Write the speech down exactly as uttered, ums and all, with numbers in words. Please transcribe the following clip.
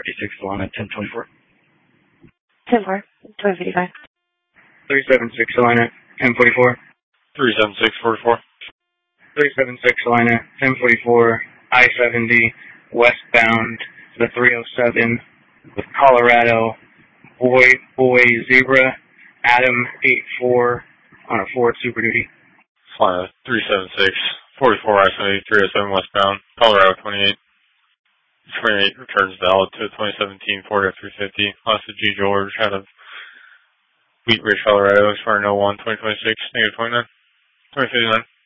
eighty-six Solana, ten twenty-four. ten four, twenty fifty-five. three seventy-six Solana, ten forty-four. three seventy-six forty-four. three seventy-six Solana, ten forty-four. I seventy, westbound, the three oh seven, with Colorado, Boy, Boy, Zebra, Adam, eight four, on a Ford Super Duty. Solana, three seventy-six, forty-four I seventy, three oh seven westbound, Colorado twenty-eight. twenty-eight returns valid to twenty seventeen Ford F three fifty. Lost to G. George out of Wheat Ridge, Colorado, expiring oh one twenty twenty-six, negative twenty-nine, twenty fifty-nine.